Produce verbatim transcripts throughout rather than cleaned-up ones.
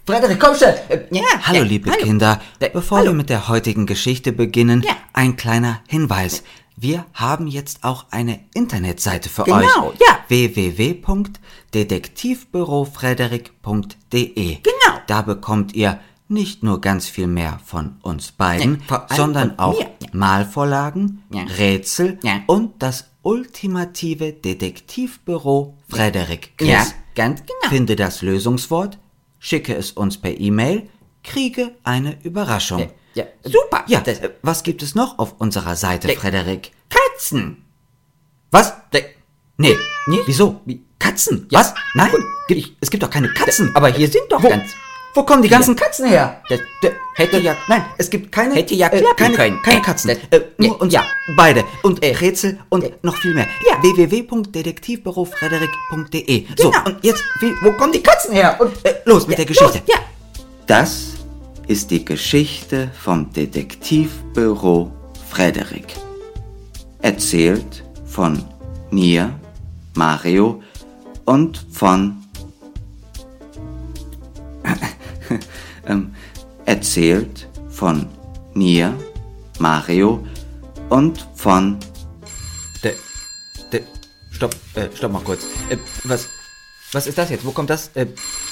Frederik, komm schon. Äh, ja, hallo, ja, liebe hallo. Kinder. Äh, Bevor hallo. wir mit der heutigen Geschichte beginnen, Ja. ein kleiner Hinweis. Wir haben jetzt auch eine Internetseite für Genau, euch. ja. w w w punkt detektivbüro frederik punkt d e. Genau. Da bekommt ihr nicht nur ganz viel mehr von uns beiden, Nee, vor allem sondern von auch mir. Ja. Malvorlagen, Ja. Rätsel Ja. und das ultimative Detektivbüro Frederik Quiz. Ja, ganz genau. Finde das Lösungswort, schicke es uns per E-Mail, kriege eine Überraschung. Ja, ja, super. Ja, Das- äh, was gibt es noch auf unserer Seite, Der- Frederik? Katzen. Was? Der- Nee, Nee? wieso? Wie? Katzen? Ja. Was? Nein, Und gibt, ich- es gibt doch keine Katzen. Aber hier sind doch wo, ganz... wo kommen die ganzen Katzen her? Das, das hätte ja... Nein, es gibt keine, Hätte ja äh, klappen keine, können. keine Äh, Katzen. das- äh, nur ja, uns ja. beide. Und äh, Äh, Rätsel und äh, noch viel mehr. ja. w w w punkt detektivbüro frederik punkt d e. So, Genau. und jetzt, wie, wo kommen die Katzen her? Und äh, los mit Ja, der Geschichte. los, ja. Das ist die Geschichte vom Detektivbüro Frederik. Erzählt von mir, Mario, und von... ähm, erzählt von mir, Mario, und von... De, de, stopp, äh, stopp mal kurz. Äh, was, was ist das jetzt? Wo kommt das? Äh,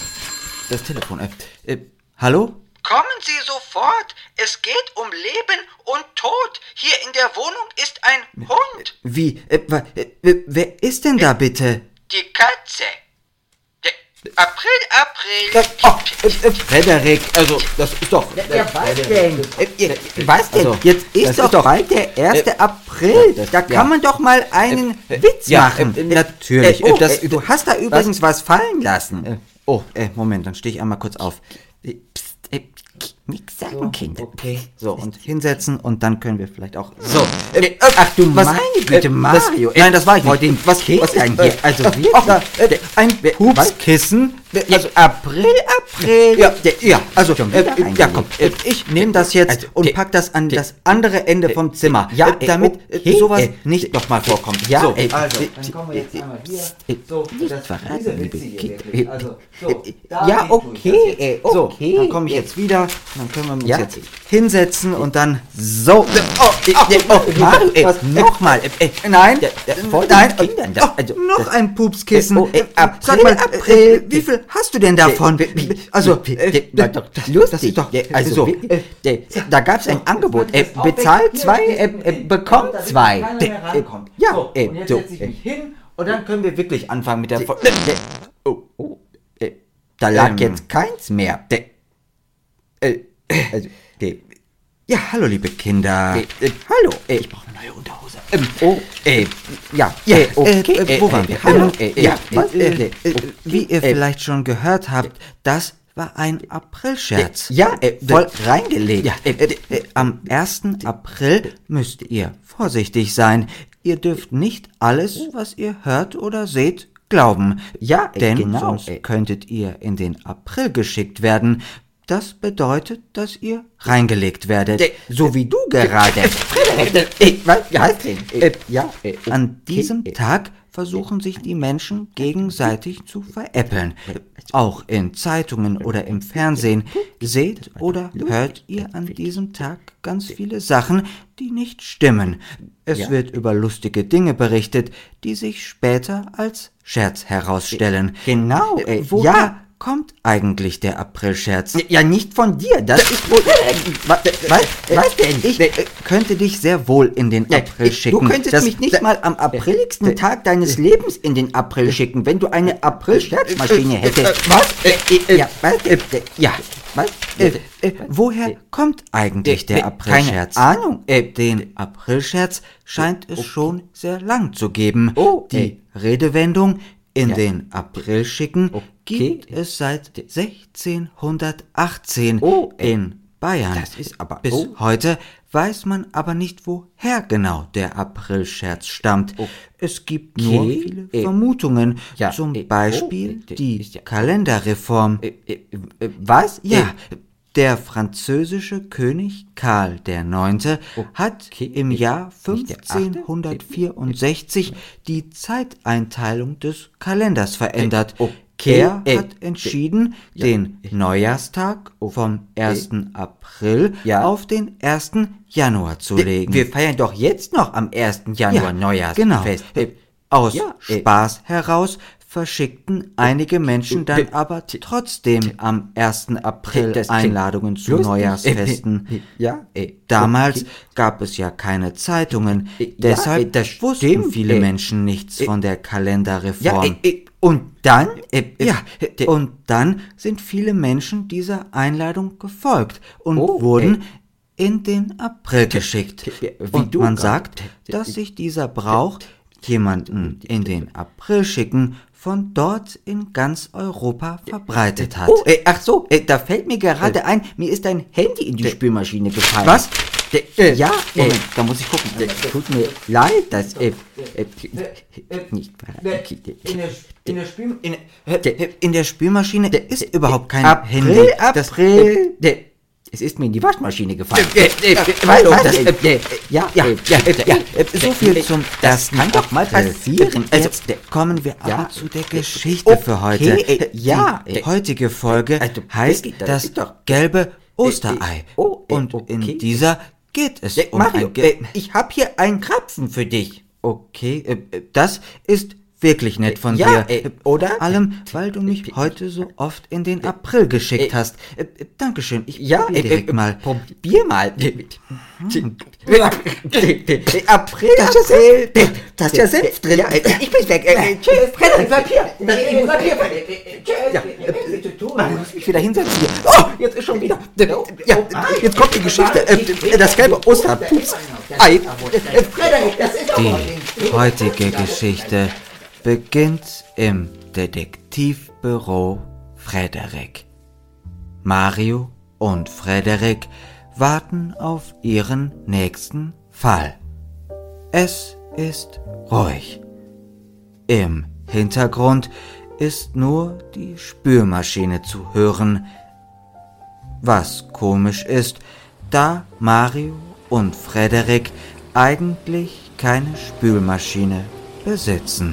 das Telefon. Äh, äh, hallo? Kommen Sie sofort. Es geht um Leben und Tod. Hier in der Wohnung ist ein Hund. Wie? Äh, wa- äh, wer ist denn da bitte? Die Katze. Der April, April. Äh, oh, äh, äh, Frederik, also das ist doch... Ja, was denn? Äh, äh, Was denn? also, Jetzt das ist ist doch doch- bald der erste äh, April. das- Da ja. kann man doch mal einen Äh, Witz ja, machen. äh, natürlich. Äh, oh, Äh, das- äh, du hast da übrigens was fallen lassen. Äh, oh, äh, Moment, dann stehe ich einmal kurz auf. Äh, Psst, äh, nix sagen, Kinder. Okay, so, und hinsetzen und dann können wir vielleicht auch... So, Äh, ach du meine Güte, Mario. Das, nein, das war ich Vor nicht. den was, was Kindern ist, hier, also äh, wirklich. ach, da, äh, ein Wer- Pupskissen. Also Also, April, April. ja, der, ja, also, Schon äh, wieder äh, ja, komm, äh, reingelegt. ich nehme das jetzt Also, und der- pack das an der- das andere Ende vom Zimmer, ja, äh, damit äh, okay, sowas äh, nicht nochmal vorkommt. ja, so, äh, also, äh, dann kommen wir jetzt einmal hier. äh, So, nicht das- verraten, diese liebe Witze hier Kinder. wirklich. Also, so, Äh, dahin ja, tue ich okay, das jetzt. äh, So, okay. dann komme ich jetzt wieder, und dann können wir uns Ja. jetzt hinsetzen und dann so. Oh, äh, äh, oh, Mario, äh, was, nochmal, äh, äh, nein, Ja, ja, voll den nein, Kindern da, oh, also, noch das- ein Pupskissen. äh, oh, äh, Sag April, mal, April, äh, wie viel hast du denn davon? Äh, wie- Also, wie- äh, äh, war doch das lustig. ist doch, Ja, also, so, wie- äh, äh, da gab es ein Angebot. Äh, bezahlt zwei, äh, äh, bekommt zwei. Äh, äh, ja, äh, und jetzt so. setze ich mich hin und dann können wir wirklich anfangen mit der Folge. Äh, oh, oh, äh, da lag Ähm, jetzt keins mehr. Äh, äh, also, äh, Ja, hallo liebe Kinder. äh, äh, hallo. Äh, Ich brauche eine neue Unterhose. ähm, oh, äh, ja, Ja, äh, okay. äh, äh, wo waren wir? Hallo. Ähm, Äh, ja, was? äh, Äh, äh, okay, wie ihr äh, vielleicht schon gehört habt, das war ein Aprilscherz. Ja, äh, voll reingelegt. Ja, äh, äh, äh, am ersten April müsst ihr vorsichtig sein. Ihr dürft nicht alles, was ihr hört oder seht, glauben. Ja, äh, denn genau, sonst äh. könntet ihr in den April geschickt werden. Das bedeutet, dass ihr reingelegt werdet. Äh, so wie du gerade. Äh, äh, was? Ja, äh, ja, äh, An diesem okay, äh, Tag versuchen sich die Menschen gegenseitig zu veräppeln. Auch in Zeitungen oder im Fernsehen seht oder hört ihr an diesem Tag ganz viele Sachen, die nicht stimmen. Es Ja. wird über lustige Dinge berichtet, die sich später als Scherz herausstellen. Genau, äh, Woher ja. kommt eigentlich der Aprilscherz? Ja, nicht von dir. Das ist wohl. Äh, was, was, was denn? Ich äh, könnte dich sehr wohl in den Ja, April äh, schicken. Du könntest Das- mich nicht mal am apriligsten Tag deines Lebens in den April schicken, wenn du eine April-Scherzmaschine hättest. Was? Ja, was? Äh, Ja, was? Äh, äh, woher kommt eigentlich der äh, Aprilscherz? keine Ahnung. Äh, den Aprilscherz scheint es schon sehr lang zu geben. Oh, Die Redewendung in Ja. den April schicken Okay. gibt es seit sechzehnhundertachtzehn Oh, äh, in Bayern. das ist aber- Bis oh. heute weiß man aber nicht, woher genau der Aprilscherz stammt. Es gibt nur Okay, viele äh, Vermutungen, ja, zum äh, oh, Beispiel äh, die ist ja- Kalenderreform. Äh, äh, äh, Was? Ja, der französische König Karl der Neunte hat Okay, im äh, Jahr nicht der Achte? fünfzehnhundertvierundsechzig die Zeiteinteilung des Kalenders verändert. Äh, oh. Er äh, hat entschieden, ja, den Neujahrstag vom ersten April ja. auf den ersten Januar zu legen. Wir feiern doch jetzt noch am ersten Januar Ja, Neujahrsfest. genau. Äh, Aus ja, äh, Spaß heraus verschickten einige Menschen dann äh, aber trotzdem am ersten April das klingt Einladungen zu lustig. Neujahrsfesten. Äh, äh, ja, äh, Damals okay. gab es ja keine Zeitungen, Äh, ja, deshalb äh, das wussten stimmt, viele äh, Menschen nichts äh, von der Ja, Kalenderreform. äh, äh, und dann? Äh, äh, Ja, äh, und dann sind viele Menschen dieser Einladung gefolgt und Oh, wurden in den April geschickt. wie Und du man gerade. sagt, dass sich dieser Brauch, jemanden in den April schicken, von dort in ganz Europa verbreitet hat. Oh, äh, ach so, äh, da fällt mir gerade ein, mir ist dein Handy in die Spülmaschine gefallen. Was? Äh, äh, ja, Moment, äh, da muss ich gucken. äh, tut mir leid, dass, äh, äh, nicht In der, in der, Spül, in, in der Spülmaschine ist überhaupt kein April, Handy. Das- April, äh, es ist mir in die Waschmaschine gefallen. Äh, äh, äh, hallo, was? das- Äh, äh, ja, ja, Äh, ja, äh, ja, äh, so viel zum das ersten kann doch mal April. passieren. Also, Also, kommen wir ja, aber zu der äh, Geschichte okay, für heute. äh, ja, Die äh, heutige Folge also, heißt Becky, das das ist doch- gelbe Osterei. äh, oh, äh, Und okay. in dieser geht es Äh, um Mario, ein Ge äh, ich hab hier einen Krapfen für dich. Okay, äh, äh, das ist wirklich nett von Ja, dir. äh, oder? Vor allem, weil du mich heute so oft in den April geschickt äh, hast. Äh, äh, Dankeschön, ich Ja, probier äh, direkt äh, mal. Probier mal. April, Das ist ja April. da ist ja Senf drin. Ja, äh, ich bin weg. Äh, Tschüss, Frederik, bleib hier. Äh, Bleib hier, Frederik. Äh, Tschüss. Ja, Man muss mich wieder hinsetzen hier. Oh, jetzt ist schon wieder. Ja, jetzt kommt die Geschichte. Äh, Das gelbe Osterpups. Ei. Äh, Frederik, das ist doch Die heutige Geschichte beginnt im Detektivbüro Frederik. Mario und Frederik warten auf ihren nächsten Fall. Es ist ruhig. Im Hintergrund ist nur die Spülmaschine zu hören, was komisch ist, da Mario und Frederik eigentlich keine Spülmaschine besitzen.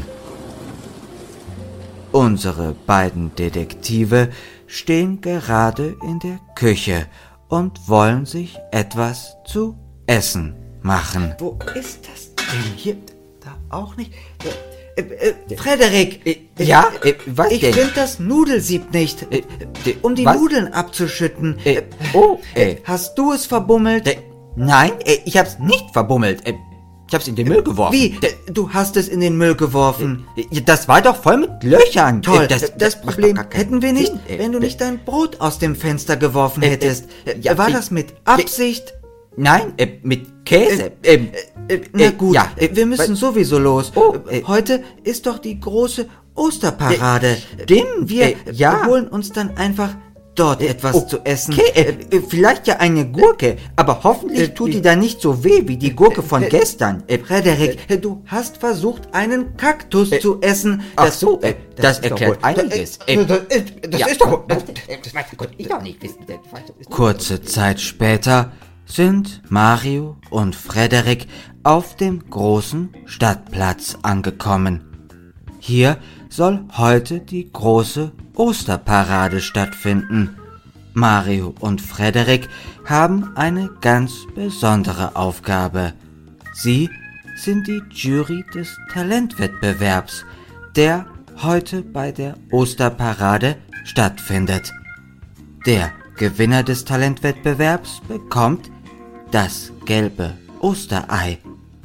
Unsere beiden Detektive stehen gerade in der Küche und wollen sich etwas zu essen machen. Wo ist das denn hier? Da auch nicht? Äh, äh, Frederik, äh, ja? Äh, was Ich denn? finde das Nudelsieb nicht, Äh, äh, um die was? Nudeln abzuschütten. Äh, oh, äh, Hast du es verbummelt? äh, nein, äh, ich hab's nicht verbummelt. Äh, ich hab's in den Müll geworfen. Wie? Du hast es in den Müll geworfen. Äh, Das war doch voll mit Löchern. Toll, Äh, das, das macht Problem doch gar keinen hätten wir nicht, Sinn. Äh, wenn du äh, nicht dein Brot aus dem Fenster geworfen Äh, äh, hättest. ja, War ich- das mit Absicht? Nein, äh, mit Käse. Äh, Ähm, Äh, Na äh, gut, ja, äh, wir müssen was- sowieso los. Oh, Äh, äh, Heute ist doch die große Osterparade. stimmt, Wir äh, ja. holen uns dann einfach dort etwas oh, zu essen. Okay, äh, äh, vielleicht ja eine Gurke, aber hoffentlich Äh, tut äh, die dann nicht so weh wie die Gurke von äh, gestern. Äh, Frederik, äh, du hast versucht, einen Kaktus Äh, zu essen. Ach so, äh, das, ist doch erklärt wohl- einiges. Äh, Äh, das das ja, ist doch... Das, das weiß Gott, ich doch nicht wissen. Das weiß doch- Kurze Zeit später sind Mario und Frederik auf dem großen Stadtplatz angekommen. Hier soll heute die große Osterparade stattfinden. Mario und Frederik haben eine ganz besondere Aufgabe. Sie sind die Jury des Talentwettbewerbs, der heute bei der Osterparade stattfindet. Der Gewinner des Talentwettbewerbs bekommt das gelbe Osterei.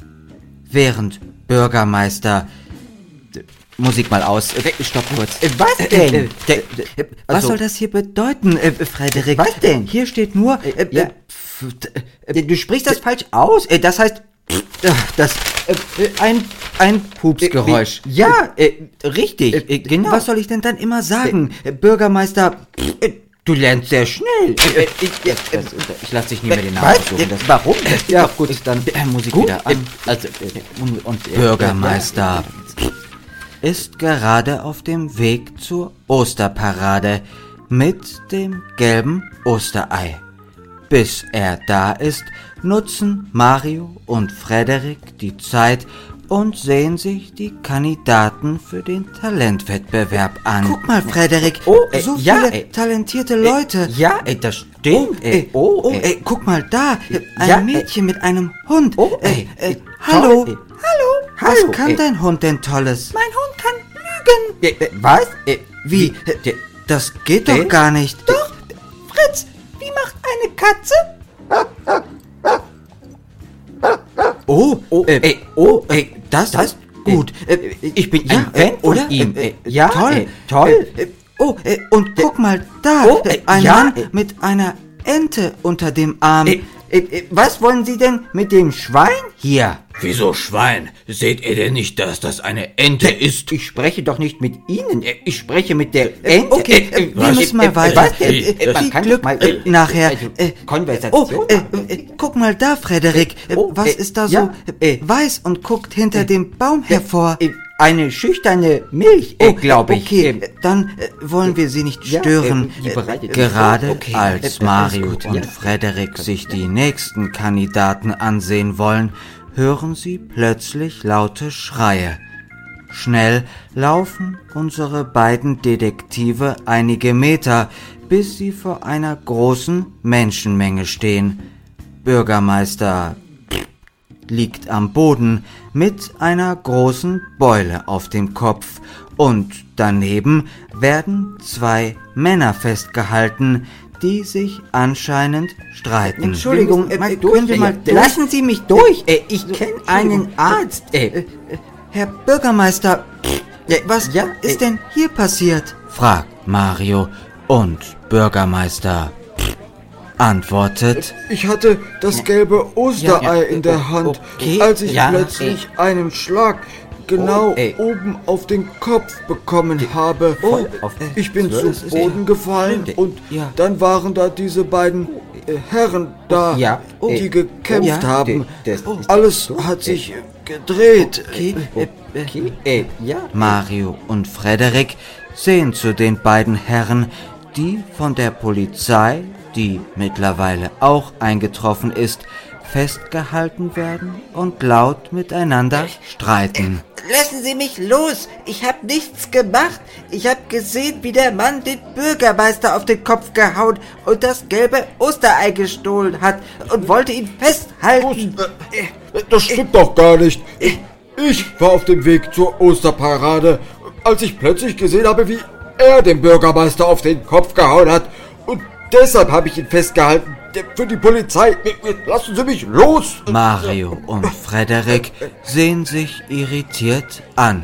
Während Bürgermeister... Musik mal aus. Äh, Stopp kurz. Äh, was denn? Äh, äh, äh, Was also- soll das hier bedeuten, äh, Frederik? Was denn? Hier steht nur... Äh, Äh, ja. äh, pf, äh, Äh, Du sprichst das falsch aus. Äh, Das heißt... äh, das... Äh, äh, ein... ein Pupsgeräusch. Wie- Ja, äh, richtig. Äh, Äh, genau. Was soll ich denn dann immer sagen? Äh, Bürgermeister... Äh, Du lernst sehr schnell. Äh, äh, ich, äh, Das, ich lasse dich nie mehr den Namen Was? suchen. Äh, Das, Warum? ja, gut, dann äh, Musik Gut, wieder an. äh, Also, äh, und, und äh, Bürgermeister ist gerade auf dem Weg zur Osterparade mit dem gelben Osterei. Bis er da ist, nutzen Mario und Frederik die Zeit, und sehen sich die Kandidaten für den Talentwettbewerb an. Guck mal, Frederik, oh, äh, so ja, viele äh, talentierte äh, Leute. Ja, äh, das stimmt. Oh, äh, oh, oh, äh, äh, guck mal da, ein ja, Mädchen mit einem Hund. Oh, äh, äh, äh, toll, hallo, äh, hallo, was hallo, kann äh, dein Hund denn Tolles? Mein Hund kann lügen. Äh, äh, was? Äh, Wie? äh, Das geht äh, doch gar nicht. Doch, Fritz, wie macht eine Katze? Oh, Oh, äh, äh, oh, äh, das, das- ist gut. äh, Äh, ich bin ja, ein Fan äh, von oder? ihm. Äh, Äh, ja, toll, äh, toll. Äh, äh, oh, äh, und guck mal da, Oh, äh, äh, ein ja, Mann äh, mit einer Ente unter dem Arm. Äh, äh, äh, was wollen Sie denn mit dem Schwein hier? Wieso Schwein? Seht ihr denn nicht, dass das eine Ente ist? Ich spreche doch nicht mit Ihnen, äh, ich spreche mit der Ente. Okay, Äh, äh, wir was- müssen mal äh, weiter. Was denn? Wie? Äh, man Viel kann Glück doch mal, äh, nachher. also, Äh, Konversation. Oh, äh, äh, guck mal da, Frederik. Äh, Oh, was äh, ist da so ja, äh, äh, weiß und guckt hinter dem Baum hervor? Äh, Eine schüchterne Milch, äh, glaube ich. Okay, Äh, dann äh, wollen wir Sie nicht ja, stören. äh, die bereitet- Gerade Okay, als äh, Mario alles gut, und ja. Frederik sich die nächsten Kandidaten ansehen wollen, hören sie plötzlich laute Schreie. Schnell laufen unsere beiden Detektive einige Meter, bis sie vor einer großen Menschenmenge stehen. Bürgermeister liegt am Boden mit einer großen Beule auf dem Kopf und daneben werden zwei Männer festgehalten, die sich anscheinend streiten. Entschuldigung, Wir äh, müssen- äh, können wir mal durch? lassen Sie mich durch. Äh, ich kenne einen Arzt. Äh, Herr Bürgermeister, äh, was ja, ist äh, denn hier passiert? fragt Mario und Bürgermeister antwortet: Ich hatte das gelbe Osterei Ja, ja, in der Hand, okay, als ich ja, plötzlich einen Schlag genau Oh, ey. oben auf den Kopf bekommen habe. Oh, auf- ich bin das zu ist- Boden gefallen Stimmt, und ja. dann waren da diese beiden äh, Herren da, ja, die äh, gekämpft ja, haben. das- das- Alles so, hat äh, sich gedreht. Okay, äh, äh, Okay, äh, ja. Mario und Frederik sehen zu den beiden Herren, die von der Polizei, die mittlerweile auch eingetroffen ist, festgehalten werden und laut miteinander streiten. Lassen Sie mich los! Ich hab nichts gemacht! Ich hab gesehen, wie der Mann den Bürgermeister auf den Kopf gehauen und das gelbe Osterei gestohlen hat und wollte ihn festhalten. Äh, Das stimmt doch gar nicht. Ich war auf dem Weg zur Osterparade, als ich plötzlich gesehen habe, wie er den Bürgermeister auf den Kopf gehauen hat. Und deshalb habe ich ihn festgehalten. Für die Polizei. Lassen Sie mich los! Mario und Frederik sehen sich irritiert an.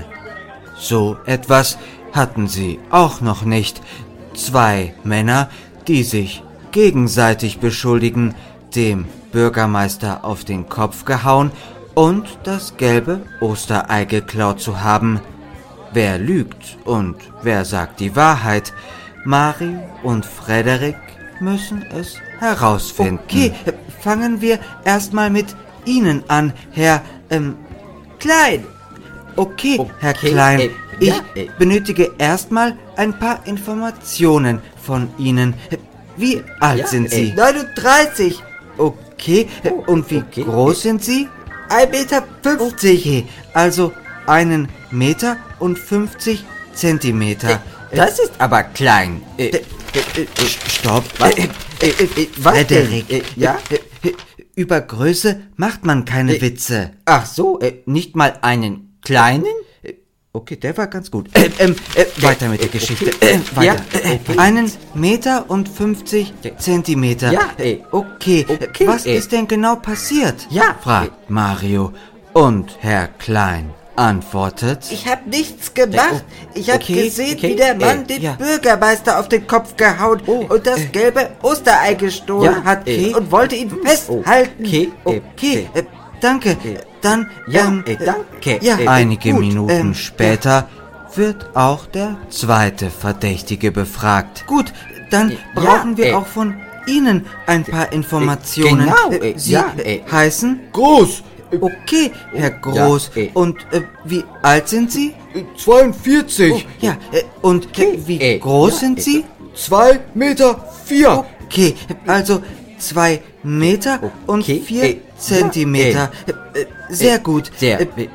So etwas hatten sie auch noch nicht. Zwei Männer, die sich gegenseitig beschuldigen, dem Bürgermeister auf den Kopf gehauen und das gelbe Osterei geklaut zu haben. Wer lügt und wer sagt die Wahrheit? Mario und Frederik müssen es herausfinden. Okay, fangen wir erstmal mit Ihnen an, Herr ähm, Klein. Okay, Herr Okay, Klein, äh, ich ja, äh. benötige erstmal ein paar Informationen von Ihnen. Wie alt Ja, sind Sie? äh, neununddreißig. Okay, und wie okay. groß sind Sie? ein Meter fünfzig. Okay, also einen Meter und fünfzig Zentimeter. Das ist aber klein. Äh, Äh, äh, äh, Stopp. Was? Äh, Äh, äh, äh, was Frederik, denn? Äh, ja, ja? äh, äh, über Größe macht man keine Äh, Witze. Ach so, äh, nicht mal einen kleinen? Äh, Okay, der war ganz gut. Äh, ähm, äh, weiter mit der Geschichte. Äh, weiter. Ja, Äh, okay. Einen Meter und fünfzig Zentimeter. Ja, äh, okay. okay, Was äh. ist denn genau passiert? Ja, fragt Mario. Und Herr Klein antwortet: Ich hab nichts gemacht. Ich hab okay, gesehen, okay, wie der Mann äh, den ja. Bürgermeister auf den Kopf gehauen und das gelbe Osterei gestohlen Ja, hat äh, und wollte ihn festhalten. Okay, äh, Okay, äh, danke. Dann, Ja, ähm, äh, danke. Ja, Äh, einige gut, Minuten ähm, später wird auch der zweite Verdächtige befragt. Gut, dann Ja, brauchen wir äh, auch von Ihnen ein paar Informationen. genau, Äh, äh, Sie ja, äh, heißen? Groß! Äh, Okay, Herr Groß. Ja, äh. Und äh, wie alt sind Sie? zweiundvierzig. Oh, ja, äh, und äh, wie äh, groß ja, sind äh, Sie? Zwei Meter vier. Okay, also zwei Meter und Okay, vier äh, Zentimeter. Äh, äh, sehr gut. Sehr. Äh, äh,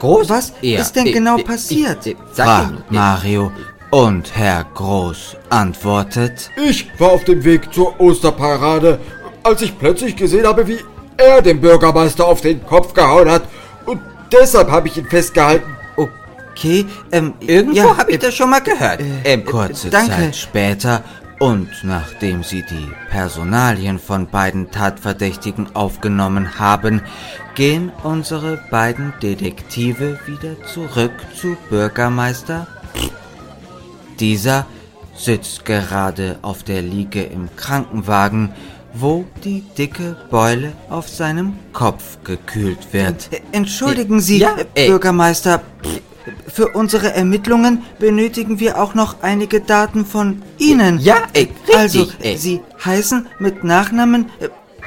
Groß? Was Ja, ist denn ich- genau ich- passiert? ich- sag fragt ihm, Mario und Herr Groß antwortet: Ich war auf dem Weg zur Osterparade, als ich plötzlich gesehen habe, wie er dem Bürgermeister auf den Kopf gehauen hat. Und deshalb habe ich ihn festgehalten. Okay, ähm, Irgendwo ja, habe ich das schon mal gehört. Ähm, Kurze danke. Zeit später und nachdem sie die Personalien von beiden Tatverdächtigen aufgenommen haben, gehen unsere beiden Detektive wieder zurück zu Bürgermeister. Dieser sitzt gerade auf der Liege im Krankenwagen, wo die dicke Beule auf seinem Kopf gekühlt wird. Äh, Entschuldigen Sie, Ja, äh, äh, Bürgermeister. Für unsere Ermittlungen benötigen wir auch noch einige Daten von Ihnen. Ja, äh, richtig, Also, äh. Sie heißen mit Nachnamen... Äh,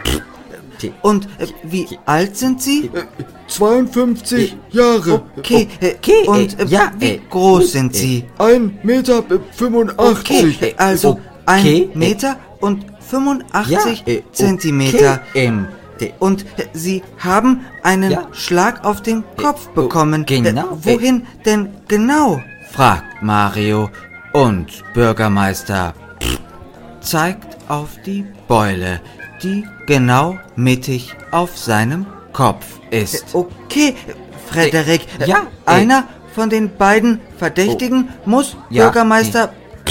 und äh, wie alt sind Sie? zweiundfünfzig Jahre. Okay, äh, okay, und äh, äh, ja, wie äh, groß gut, sind äh, Sie? ein Meter fünfundachtzig. Okay, also Okay, ein Meter und fünfundachtzig Ja, äh, Zentimeter. okay, ähm, Und äh, Sie haben einen Ja. Schlag auf den Kopf oh, bekommen. genau, Äh, wohin denn genau? fragt Mario und Bürgermeister zeigt auf die Beule, die genau mittig auf seinem Kopf ist. Okay, Frederik, Äh, ja, äh, einer von den beiden Verdächtigen muss ja, Bürgermeister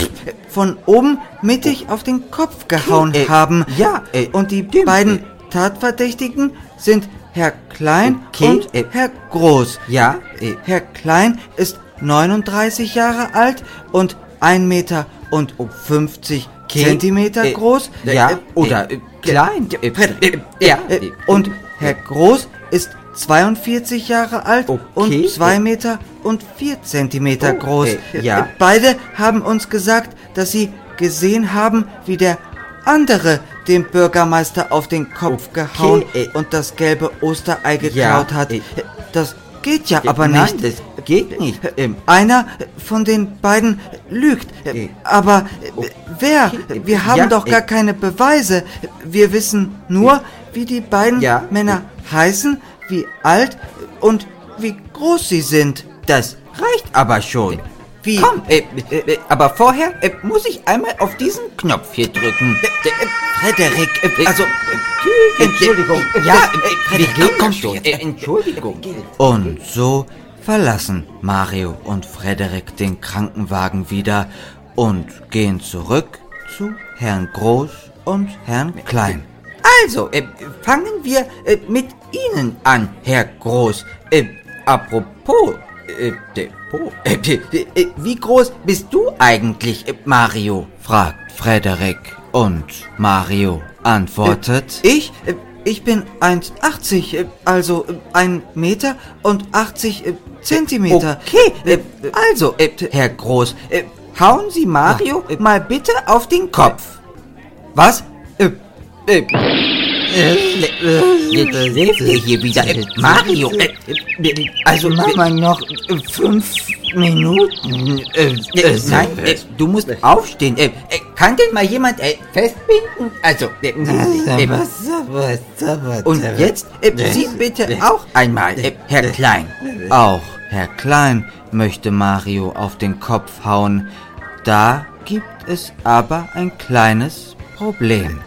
von oben mittig auf den Kopf gehauen äh, haben. ja, äh, und die stimmt, beiden äh. Tatverdächtigen sind Herr Klein Okay, und äh, Herr Groß. Ja, äh, Herr Klein ist neununddreißig Jahre alt und ein Meter und fünfzig Okay, Zentimeter äh, groß. ja, Äh, oder äh, klein. Äh, Frederik, äh, ja, Äh, äh, und Herr Groß ist zweiundvierzig Jahre alt Okay, und zwei äh, Meter und vier Zentimeter Oh, groß. äh, ja. Äh, Beide haben uns gesagt, dass sie gesehen haben, wie der andere dem Bürgermeister auf den Kopf gehauen äh, und das gelbe Osterei geklaut Ja, hat. äh, Das geht ja aber nein, nicht. das geht nicht. Ähm, Einer von den beiden lügt. Äh, Aber äh, wer? okay, Wir haben ja, doch gar äh, keine Beweise. Wir wissen nur, wie die beiden ja, Männer heißen, wie alt und wie groß sie sind. Das reicht aber schon. Wie? Komm, äh, äh, aber vorher äh, muss ich einmal auf diesen Knopf hier drücken. Äh, äh, Frederik, äh, also, äh, Entschuldigung. Ja, Ja, äh, Frederik, komm, komm komm schon. schon. Äh, Entschuldigung. Und so verlassen Mario und Frederik den Krankenwagen wieder und gehen zurück zu Herrn Groß und Herrn Klein. Also, äh, fangen wir äh, mit Ihnen an, Herr Groß. Äh, apropos, äh, Depot. Äh, äh, äh, wie groß bist du eigentlich, äh, Mario? Fragt Frederik und Mario antwortet: Ich? Äh, Ich bin eins Komma achtzig, äh, also äh, ein Meter und achtzig äh, Zentimeter. Okay, äh, also, äh, Herr Groß, äh, hauen Sie Mario äh, mal bitte auf den Kopf. Was? Äh, äh, äh, jetzt lebt ihr hier wieder. Äh, Mario, äh, äh, also Mama noch äh, fünf Minuten. Äh, äh, nein, äh, du musst aufstehen. Äh, äh, kann denn mal jemand äh, festbinden? Also, äh, äh, äh, und jetzt äh, Sie bitte auch einmal, äh, Herr Klein. Auch Herr Klein möchte Mario auf den Kopf hauen. Da gibt es aber ein kleines Problem.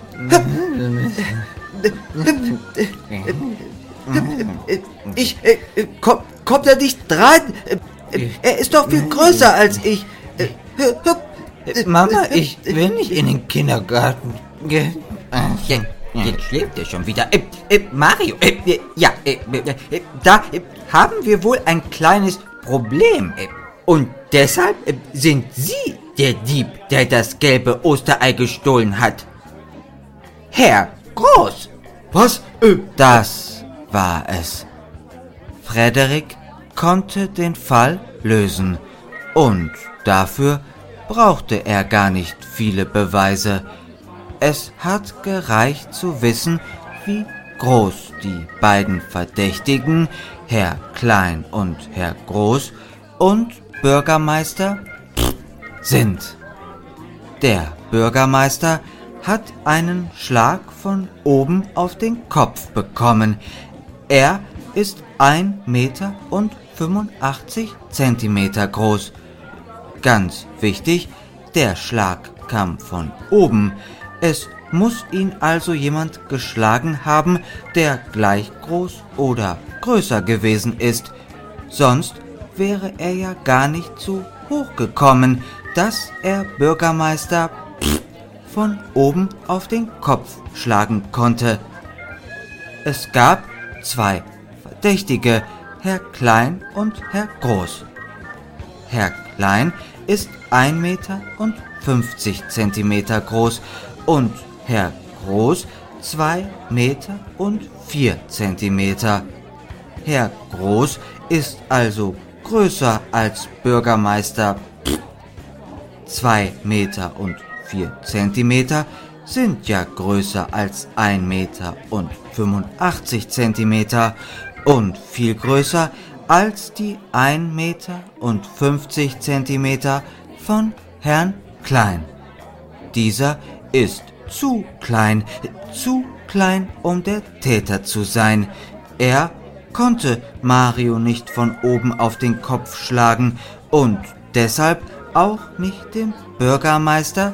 Ich, äh, äh, komm, kommt er nicht dran? Äh, äh, er ist doch viel größer als ich. Äh, hü- hü- Äh, Mama, ich will nicht in den Kindergarten gehen. Äh, Jetzt, jetzt schläft er schon wieder. Äh, äh, Mario, äh, äh, ja, äh, äh, da äh, haben wir wohl ein kleines Problem. Äh, und deshalb äh, sind Sie der Dieb, der das gelbe Osterei gestohlen hat. Herr Groß. Was? Äh, Das war es. Frederik konnte den Fall lösen und dafür brauchte er gar nicht viele Beweise. Es hat gereicht zu wissen, wie groß die beiden Verdächtigen, Herr Klein und Herr Groß und Bürgermeister sind. Der Bürgermeister hat einen Schlag von oben auf den Kopf bekommen. Er ist ein Meter und fünfundachtzig Zentimeter groß. Ganz wichtig, der Schlag kam von oben. Es muss ihn also jemand geschlagen haben, der gleich groß oder größer gewesen ist. Sonst wäre er ja gar nicht so hoch gekommen, dass er Bürgermeister von oben auf den Kopf schlagen konnte. Es gab zwei Verdächtige, Herr Klein und Herr Groß. Herr Klein ist ein Meter und fünfzig Zentimeter groß und Herr Groß zwei Meter und vier Zentimeter. Herr Groß ist also größer als Bürgermeister. Zwei Meter und vier Zentimeter sind ja größer als ein Meter und fünfundachtzig Zentimeter und viel größer als die ein Meter und fünfzig Zentimeter von Herrn Klein. Dieser ist zu klein, zu klein, um der Täter zu sein. Er konnte Mario nicht von oben auf den Kopf schlagen und deshalb auch nicht den Bürgermeister.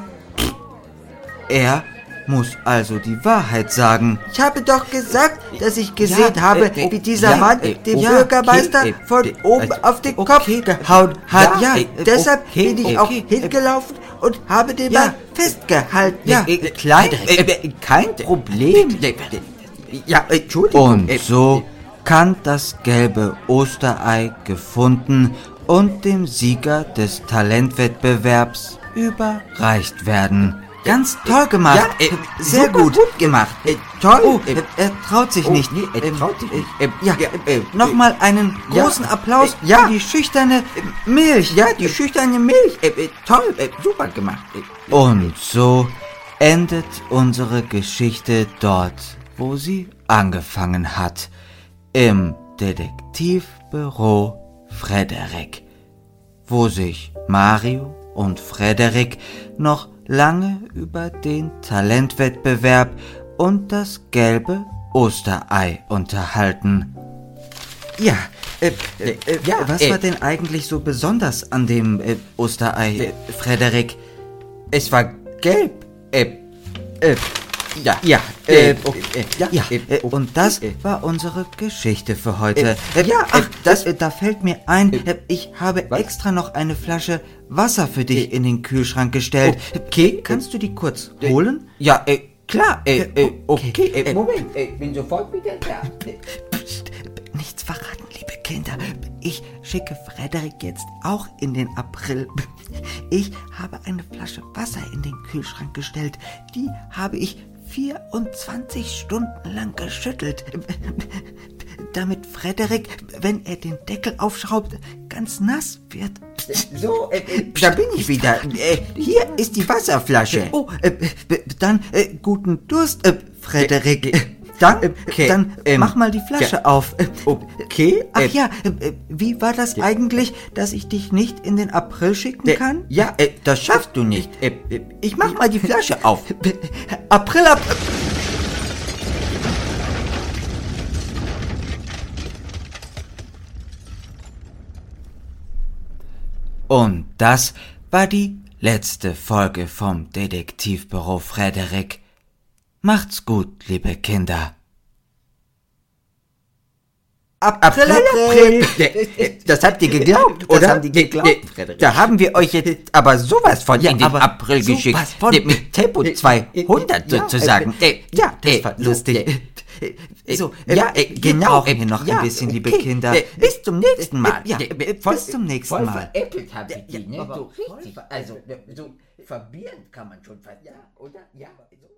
Er muss also die Wahrheit sagen. Ich habe doch gesagt, dass ich gesehen Ja, habe, äh, wie dieser ja, Mann äh, den ja, Bürgermeister okay, äh, von äh, oben äh, auf den okay, Kopf gehauen hat. ja, Ja, äh, deshalb okay, bin ich okay, auch äh, hingelaufen und habe den ja. Mann festgehalten. Ja, äh, klein, äh, äh, kein Problem. Ja, Entschuldigung. Und äh, so kann das gelbe Osterei gefunden und dem Sieger des Talentwettbewerbs überreicht werden. Ganz toll gemacht. Ja, äh, sehr super gut. gut gemacht. Äh, toll. Oh, Äh, er traut sich oh, nicht. nee, er Ähm, traut sich nicht. äh, ja, Ja, äh, äh, nochmal einen ja, großen Applaus äh, ja. für die schüchterne Milch. Ja, die schüchterne Milch. Äh, äh, toll, äh, super gemacht. Äh, Und so endet unsere Geschichte dort, wo sie angefangen hat. Im Detektivbüro Frederik, wo sich Mario und Frederik noch lange über den Talentwettbewerb und das gelbe Osterei unterhalten. Ja, äh, äh, äh, Ja, was äh, war denn eigentlich so besonders an dem äh, Osterei, äh, Frederik? Es war gelb. Äh, äh, ja, Ja, äh, äh, okay, äh, ja, ja, äh, äh, und das äh, war unsere Geschichte für heute. Äh, ja, ach, das, das- äh, da fällt mir ein, Äh, äh, ich habe was? extra noch eine Flasche Wasser für dich Äh, in den Kühlschrank gestellt. okay, Kannst du die kurz äh, holen? Ja, äh, klar, äh, Äh, äh, okay. okay, äh, Äh, Moment, äh, bin sofort wieder da. Psst, nichts verraten, liebe Kinder. Ich schicke Frederik jetzt auch in den April. Ich habe eine Flasche Wasser in den Kühlschrank gestellt. Die habe ich vierundzwanzig Stunden lang geschüttelt, damit Frederik, wenn er den Deckel aufschraubt, ganz nass wird. So, äh, äh, da bin ich wieder. Äh, hier ist die Wasserflasche. Oh, äh, äh, dann äh, guten Durst, äh, Frederik. Äh, äh, Dann, okay, dann ähm, mach mal die Flasche ja, auf. okay, Ach äh, ja, äh, wie war das eigentlich, dass ich dich nicht in den April schicken äh, kann? Ja, äh, das schaffst du nicht. Äh, äh, ich mach mal die Flasche auf. April, ab. Und das war die letzte Folge vom Detektivbüro Frederik. Macht's gut, liebe Kinder. April, April. Das habt ihr geglaubt, Das oder? haben die geglaubt, Frederik. Da haben wir euch jetzt aber sowas von Ja, in den aber April sowas geschickt. von. Mit Tempo zweihundert Ja, sozusagen. äh, ja, das äh, war so, lustig. äh, So, ja, äh, äh, wir genau. brauchen hier noch ein bisschen, liebe okay. Kinder. Äh, Bis zum nächsten Mal. Ja, Äh, bis zum nächsten voll Mal. veräppelt hab ich die, Ja, ne? aber So richtig, also so verwirrend kann man schon fast, ja, oder? Ja, so.